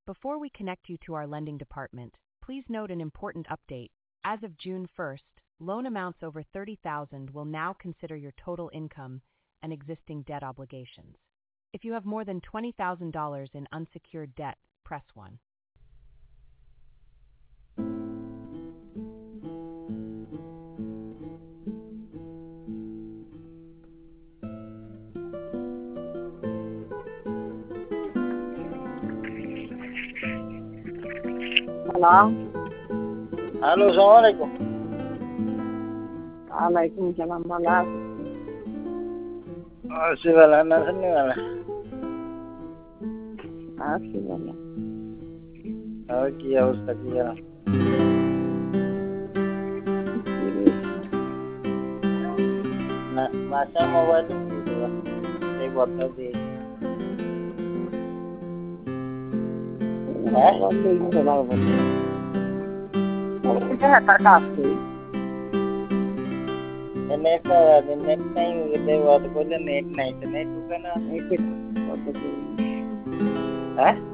Before we connect you to our lending department, please note an important update. As of June 1st, loan amounts over $30,000 will now consider your total income and existing debt obligations. If you have more than $20,000 in unsecured debt, press 1. Halo. Halo, assalamualaikum. Waalaikumsalam malam. Sivalana sini mana? Asih banyak. Oh, kia Ustaz kia. Nah, masa mau balik gitu. Saya buat tadi. Kita terkasih. Net नहीं उधर बात बोले net नहीं तो net होगा ना Itu. हाँ